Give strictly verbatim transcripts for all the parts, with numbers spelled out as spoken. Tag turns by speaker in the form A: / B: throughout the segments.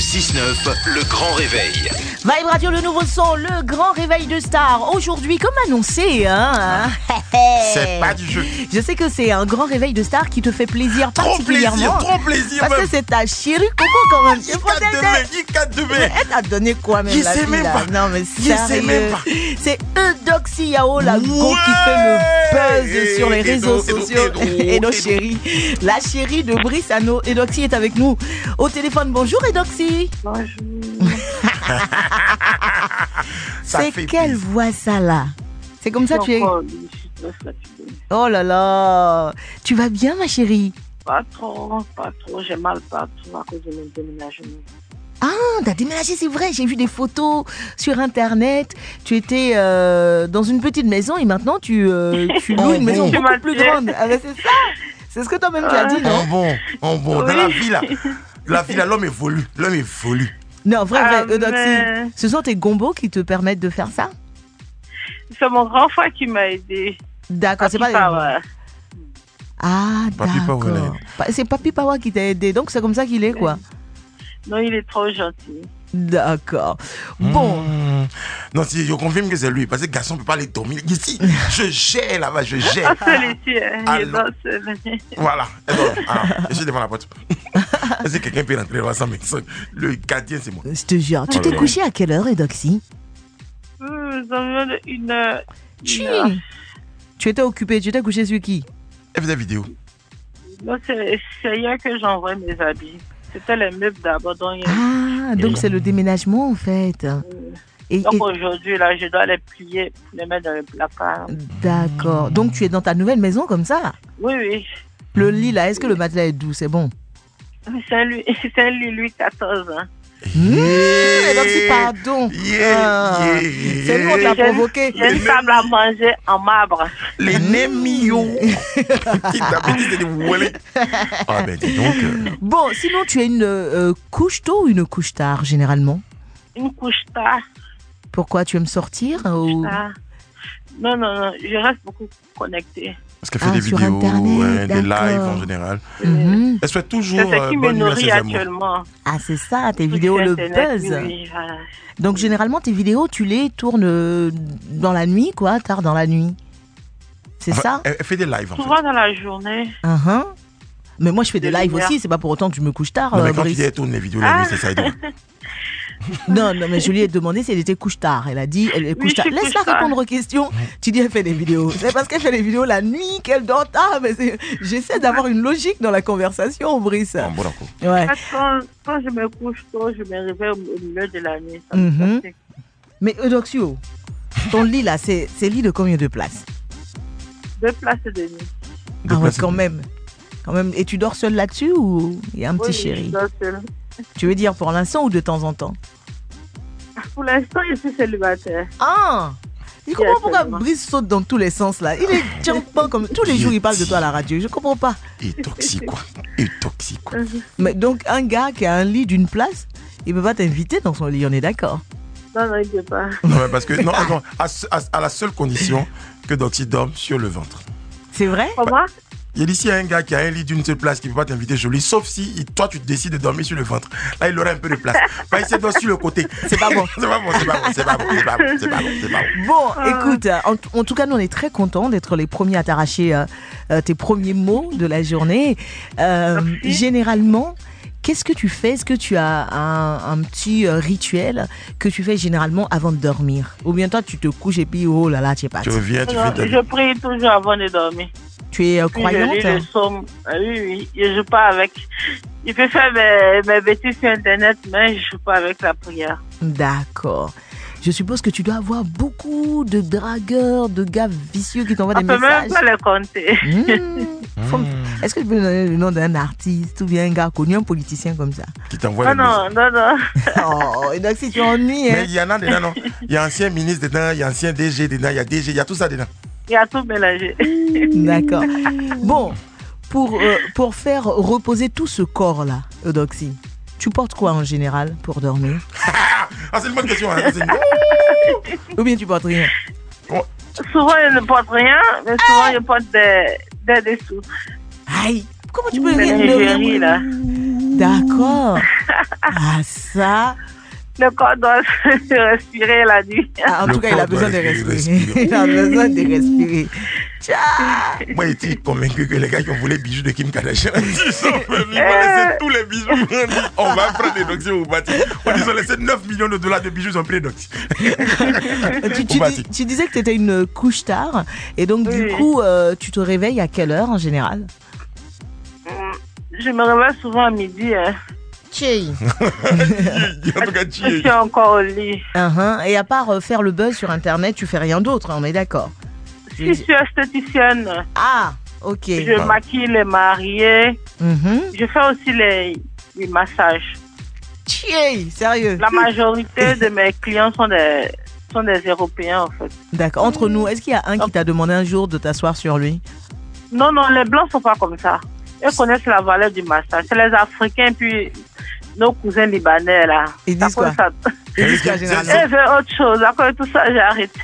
A: six neuf, le grand réveil.
B: Vibe Radio, le nouveau son, le grand réveil de Star. Aujourd'hui, comme annoncé, hein,
C: c'est pas du jeu.
B: Je sais que c'est un grand réveil de Star qui te fait plaisir
C: trop
B: particulièrement.
C: Trop plaisir, trop plaisir.
B: Parce
C: même.
B: que c'est ta chérie Coco quand même.
C: Il quatre demain, il quatre demain.
B: Elle t'a donné quoi même
C: il
B: la
C: sait
B: fille,
C: même
B: là.
C: pas.
B: Non mais
C: il sait même pas.
B: C'est Eudoxie Yao, la go
C: ouais.
B: qui fait le buzz
C: et,
B: sur les
C: et
B: réseaux
C: donc,
B: sociaux.
C: Et, donc,
B: et nos chéris. La chérie de Brice Ano. Eudoxie est avec nous au téléphone. Bonjour Eudoxie.
D: Bonjour.
B: C'est quelle
C: plaisir.
B: voix ça là? C'est comme ça
D: non,
B: tu es.
D: Pas, je suis très fatiguée.
B: Oh là là. Tu vas bien ma chérie?
D: Pas trop, pas trop. J'ai mal partout à cause de mon déménagement.
B: Ah, t'as déménagé, c'est vrai. J'ai vu des photos sur Internet. Tu étais euh, dans une petite maison et maintenant tu, euh, tu loues
C: Oh,
B: une maison
C: bon.
B: beaucoup plus grande. Ah, ben, c'est ça. C'est ce que toi-même tu as dit, non?
C: En bon, en bon.
D: Oui.
C: Dans la vie là, la vie là, l'homme évolue. L'homme évolue.
B: Non, vrai,
D: Ah,
B: vrai, Eudoxie.
D: mais-
B: Ce sont tes gombos qui te permettent de faire ça?
D: C'est mon grand frère qui m'a aidé.
B: D'accord, c'est pas...
D: Papi Power.
B: Ah,
C: Papi Power, là.
B: d'accord. Pa- C'est Papi Power qui t'a aidé, donc c'est comme ça qu'il est, quoi.
D: Non, il est trop gentil.
B: D'accord. Bon,
C: Mmh. Non, si je confirme que c'est lui, parce que le garçon ne peut pas les dormir. Ici, je gère là-bas, je gère.
D: Ah, celui-ci, hein, il est
C: Allô.
D: dans ce...
C: Voilà. Et donc, alors, je suis devant la porte. Est-ce que quelqu'un peut rentrer dans sa maison? Le gardien, c'est moi.
B: je te jure. Tu
C: Oh
B: t'es
C: là là.
B: couché à quelle heure, Eudoxie?
D: Nous avons une heure.
B: Chi.
D: Une heure.
B: Tu étais occupé, tu étais couché sur qui?
C: Elle faisait vidéo.
D: Non, c'est c'est hier que j'envoie mes habits. C'était les meubles d'abord. Donc,
B: Ah, donc c'est le déménagement en fait. Et,
D: donc
B: et-
D: aujourd'hui, là, je dois les plier pour les mettre dans le placard.
B: d'accord. Donc tu es dans ta nouvelle maison comme ça?
D: Oui, oui.
B: Le lit là, est-ce que le matelas est doux? C'est bon?
D: C'est un Louis, c'est un lit Louis quatorze. Hein.
B: Mmh, Eudoxie, pardon.
C: Yeah,
B: Ah,
C: yeah,
B: c'est nous, on t'a
D: J'ai-
B: provoqué.
D: J'ai une table à manger en marbre.
C: Les némios. Qui t'a dit, c'est des volets. Ah ben dis donc. euh,
B: Bon, sinon tu es une euh, couche tôt ou une couche tard généralement?
D: Une couche tard.
B: Pourquoi tu aimes sortir ou...
D: tard. Non, non, non. Je reste beaucoup connectée.
C: Parce qu'elle fait
B: Ah,
C: des
B: sur
C: vidéos,
B: Internet,
C: ouais, des
B: d'accord.
C: lives en général.
B: Mhm.
C: Elle souhaite toujours
D: C'est ce
C: euh,
D: qui me
C: bonne nuit à
D: nourrit
C: ses amours.
D: actuellement.
B: Ah c'est ça, tes
D: Tout
B: vidéos,
D: sur
B: le
D: Internet,
B: buzz.
D: Oui, oui, voilà.
B: Donc généralement tes vidéos tu les tournes euh, dans la nuit quoi, tard dans la nuit. C'est
C: Enfin,
B: ça?
C: elle, elle fait des lives en fait.
D: Souvent dans la journée.
B: Uh-huh. Mais moi je fais des
D: Des
B: lives
D: lumières.
B: aussi, c'est pas pour autant que je me couche tard,
C: Non, mais
B: euh,
C: quand tu
B: Brice.
C: dis elle tourne les vidéos la
D: Ah.
C: nuit, c'est ça. elle dit.
B: Non, non, mais je lui ai demandé si elle était couche tard. Elle a dit, elle est
D: Oui,
B: couche
D: je
B: tard.
D: suis
B: Laisse-la
D: couche tard.
B: répondre aux questions. Tu dis, elle fait des vidéos. C'est parce qu'elle fait des vidéos la nuit qu'elle dort tard. Mais c'est- j'essaie d'avoir une logique dans la conversation, Brice.
C: Bon, bon, d'accord.
B: Ouais.
D: Quand, quand je me couche tôt, je me réveille au au milieu de la nuit. Ça me
B: Mhm.
D: fatigue.
B: Mais Eudoxio, ton lit là, c'est c'est lit de combien de places?
D: Deux places de nuit.
C: Deux
B: Ah ouais,
C: places.
B: quand même. Quand même. Et tu dors seul là-dessus ou il y a un petit
D: Oui,
B: chéri?
D: je dors seule.
B: Tu veux dire pour l'instant ou de temps en temps?
D: Pour l'instant, je suis célibataire.
B: Ah! Je comprends pourquoi
D: Absolument.
B: Brice saute dans tous les sens là. Il est tiens-pas comme tous les jours il parle de toi à la radio. Je comprends pas.
C: Et toxique, quoi. Et toxique, quoi.
B: Mais donc un gars qui a un lit d'une place, il peut pas t'inviter dans son lit, on est d'accord?
D: Non, non, il ne peut pas.
C: Non, mais parce que, non, attends, à, ce- à- à la seule condition que Doxy dorme sur le ventre.
B: C'est vrai?
D: Comment?
C: Il y a ici un gars qui a un lit d'une seule place qui ne peut pas t'inviter chez lui, sauf si il- toi tu décides de dormir sur le ventre. Là, il aura un peu de place. Pas ici, dort sur le côté.
B: C'est pas bon.
C: C'est pas bon, c'est pas bon, c'est pas bon, c'est pas bon, c'est pas bon, c'est pas bon.
B: Bon, écoute, euh, en, en tout cas, nous, on est très contents d'être les premiers à t'arracher euh, euh, tes premiers mots de la journée. Euh,
D: Merci.
B: généralement, qu'est-ce que tu fais? Est-ce que tu as un, un petit euh, rituel que tu fais généralement avant de dormir? Ou bien toi, tu te couches et puis, oh là là, tu es parti.
C: Tu reviens, tu
D: Non,
C: fais ta
D: je prie toujours avant de dormir.
B: Tu es euh,
D: Puis
B: croyante?
D: je lis le psaume. Ah oui, oui. Je joue pas avec. Je peux faire mes, mes bêtises sur Internet, mais je joue pas avec la prière.
B: D'accord. Je suppose que tu dois avoir beaucoup de dragueurs, de gars vicieux qui t'envoient
D: On
B: des
D: peut même
B: messages.
D: pas les compter.
B: Mmh. Faut- Est-ce que tu peux me donner le nom d'un artiste ou bien un gars connu, un politicien comme ça?
C: qui t'envoie
D: Non,
C: les messages.
D: non, non, non.
B: Oh, et donc si tu ennuies,
C: Mais
B: hein.
C: il y en a dedans, non. Il y a ancien ministre dedans, il y a ancien D G dedans, il y a D G, il y a tout ça dedans.
D: Il y a tout mélangé.
B: D'accord. Bon, pour, euh, pour faire reposer tout ce corps-là, Eudoxie, tu portes quoi en général pour dormir?
C: Ah, c'est une bonne question. Hein. C'est une-
B: Ou bien tu portes rien?
D: Souvent, je ne porte rien, mais souvent, je porte des, des dessous.
B: Aïe, comment tu peux
D: Mais
B: rien
D: les
B: de
D: égéries, là.
B: D'accord. Ah, ça.
D: Le corps doit se respirer la nuit.
B: Ah, en
C: Le
B: tout cas, il a
C: corps
B: besoin de
C: doit
B: respirer.
C: respirer.
B: Il a besoin de respirer. Tcha.
C: Moi, j'étais convaincu que les gars qui ont volé les bijoux de Kim Kardashian, ils sont venus, ils vont laisser tous les bijoux. On dit, on va prendre des doxys au bâti. On dit, ils ont laissé neuf millions de dollars de bijoux, ils ont pris des doxys.
B: tu, tu, dis- tu disais que tu étais une couche tard. Et donc, du
D: Oui.
B: coup, euh, tu te réveilles à quelle heure en général?
D: Je me réveille souvent à midi. Hein.
B: Tchéi.
C: En tout cas,
D: Je
C: tu
D: suis encore au lit.
B: Uh-huh. Et à part euh, faire le buzz sur Internet, tu fais rien d'autre, hein, on est d'accord.
D: Je suis esthéticienne.
B: Ah, ok.
D: Je
C: Ah.
D: maquille les mariés.
B: Mhm.
D: Je fais aussi les, les massages.
B: Tchéi, sérieux.
D: La majorité de mes clients sont des, sont des Européens, en fait.
B: D'accord. Entre nous, est-ce qu'il y a un qui t'a demandé un jour de t'asseoir sur lui?
D: Non, non, les Blancs sont pas comme ça. Ils connaissent la valeur du massage. C'est les Africains, puis nos cousins libanais, là.
B: Ils
D: À
B: disent
D: cause
B: quoi?
D: de ça.
B: Ils disent quoi,
C: C'est-
B: généralement?
D: Ils veulent autre chose. À cause de tout ça, j'ai arrêté.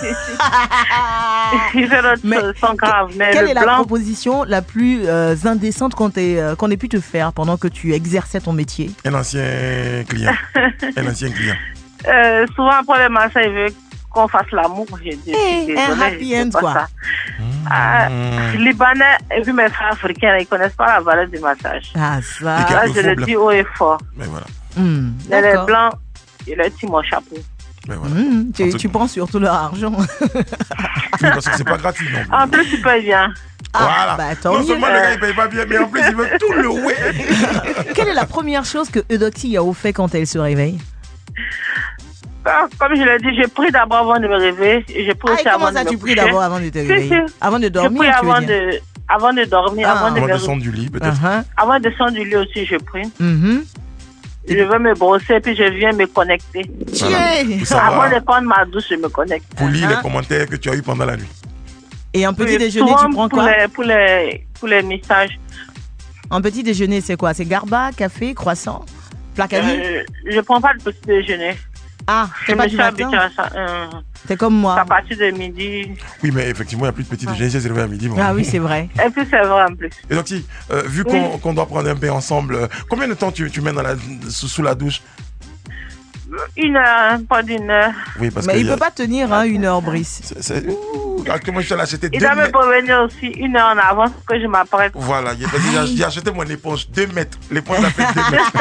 D: Ils veulent autre
B: Mais
D: chose. Ils sont graves. Mais
B: Quelle
D: le
B: est la
D: blanc,
B: proposition la plus euh, indécente qu'on t'ait, euh, qu'on ait pu te faire pendant que tu exerçais ton métier?
C: Un ancien client. Un ancien client.
D: euh, souvent après le massage, ils veulent qu'on fasse l'amour. J'ai dit,
B: Eh,
D: je suis
B: un
D: désolée,
B: happy
D: je fais
B: end,
D: pas
B: quoi.
D: ça. Ah, Libanais, et puis mes frères africains, ils connaissent pas la valeur du massage.
B: Ah,
C: Et
B: ça.
C: quel-
D: Là,
C: le
D: je
C: faux
D: le
C: blanc.
D: dis haut et fort.
C: Mais voilà.
B: Hmm,
D: Mais les
B: d'accord.
D: blancs, ils leur tirent mon chapeau.
C: Mais voilà.
B: Hmm, tu,
C: En tout
B: tu
C: cas-
B: prends surtout leur argent.
C: Oui, parce que c'est pas gratuit non plus.
D: En plus, tu payes bien.
B: Ah,
C: Voilà.
B: bah, tant
C: non
B: mieux.
C: seulement le gars il paye pas bien, mais en plus il veut tout le ouais.
B: Quelle est la première chose que Eudoxie a fait quand elle se réveille?
D: Ah, Comme je l'ai dit, j'ai pris d'abord avant de me réveiller. Et j'ai pris
B: Ah,
D: aussi
B: et
D: avant
B: comment
D: de
B: ça,
D: me
B: tu pries
D: coucher.
B: d'abord avant de te
D: Si,
B: réveiller?
D: si.
B: Avant de
D: J'ai
B: dormir,
D: pris
B: tu veux
D: avant
B: dire?
D: de, avant de dormir,
B: Ah.
D: avant, de
C: Avant
D: me,
C: de descendre du lit peut-être.
B: Uh-huh.
D: avant de descendre du lit aussi, je prie.
B: Mhm.
D: Je vais me brosser, puis je viens me connecter.
C: Voilà.
B: Tiens.
C: Pour savoir,
D: Avant de prendre ma douche, je me connecte.
C: pour lire
B: Uh-huh.
C: les commentaires que tu as eu pendant la nuit.
B: Et un petit
D: Oui,
B: déjeuner,
D: souvent
B: tu prends
D: pour
B: quoi?
D: les, pour, les, pour les messages.
B: Un petit déjeuner, c'est quoi? C'est garba, café, croissant, plat cavi?
D: Euh, je prends pas de petit déjeuner.
B: Ah,
D: Je
B: c'est pas
D: me
B: du
D: suis habituée
B: matin?
D: à ça. Euh,
B: C'est comme moi.
D: à partir de midi.
C: Oui, mais effectivement, il n'y a plus de petit déjeuner, c'est réveillé à midi. Bon.
B: Ah oui, c'est vrai.
D: Et puis, c'est vrai en plus.
C: Et donc, si, euh, vu qu'on qu'on doit prendre un bain ensemble, euh, combien de temps tu, tu mets dans la, sous, sous la douche?
D: Une heure, pas d'une heure.
C: Oui, parce
B: Mais
C: que
B: il
C: y a-
B: peut pas tenir hein, une heure, Brice.
C: c'est- c'est- ouh, actuellement, je suis allé acheter
D: Il
C: deux
D: doit me
C: mètres.
D: prévenir aussi une heure en avance que je m'apprête.
C: Voilà, il y a- parce que j'ai- j'ai acheté mon éponge deux mètres. L'éponge a fait deux mètres.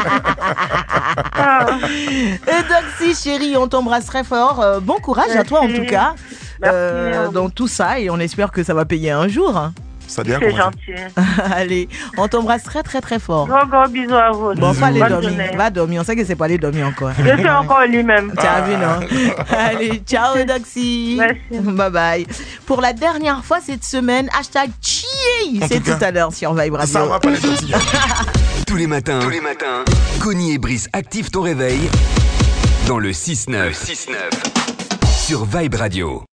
D: Ah,
B: Eudoxie, chérie, on t'embrasse très fort. Euh, bon courage à toi, en
D: Merci.
B: tout cas,
D: Merci,
B: euh,
D: hein.
B: dans tout ça. Et on espère que ça va payer un jour. hein.
C: Ça a déjà
D: c'est
C: commencé.
D: gentil.
B: Allez, on t'embrasse très, très, très fort.
D: Gros, gros bisous à vous.
B: Bon,
C: Bisous.
B: pas aller
D: Bonne
B: dormir.
D: journée.
B: Va dormir. On sait que c'est pas aller dormir encore.
D: Je suis encore au lit même.
B: Tu as vu, non? Allez, ciao, Eudoxie.
D: Merci.
B: Bye bye. Pour la dernière fois cette semaine, hashtag Chiei.
C: En
B: C'est
C: tout cas,
B: tout à l'heure sur Vibe Radio.
C: Ça va pas les sorties.
A: Tous les matins, tous les matins, Connie et Brice activent ton réveil dans le six neuf. Sur Vibe Radio.